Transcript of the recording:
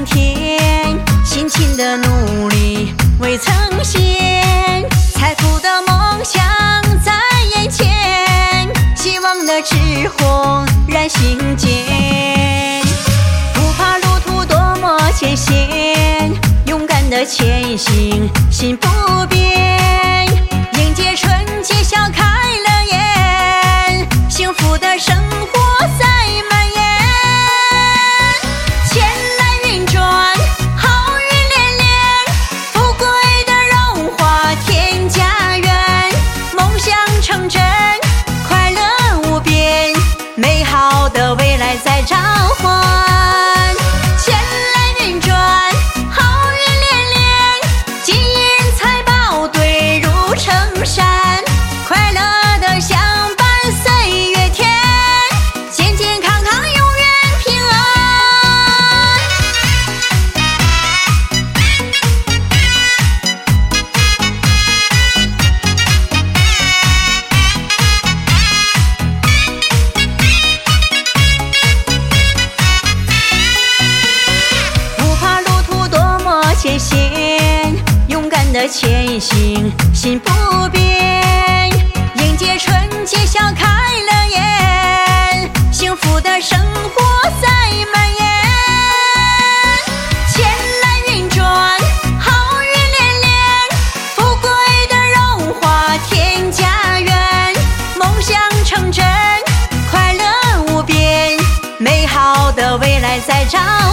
天，辛勤的努力未曾闲，财富的梦想在眼前，希望的智火燃心间。不怕路途多么艰险，勇敢的前行，心不变，迎接春节笑开了颜，幸福的生活在蔓延。钱来运转，好运连连，富贵的荣华添家园，梦想成真，快乐无边，美好的未来在召唤。钱来运转，好运连连，金银财宝堆如成山，快乐的相伴岁月甜，健健康康永远平安。不怕路途多么艰险，勇敢的前行，心不变，迎接春节笑开了颜，幸福的生活在蔓延。钱来运转，好运连连，富贵的荣华添家园，梦想成真，快乐无边，美好的未来在召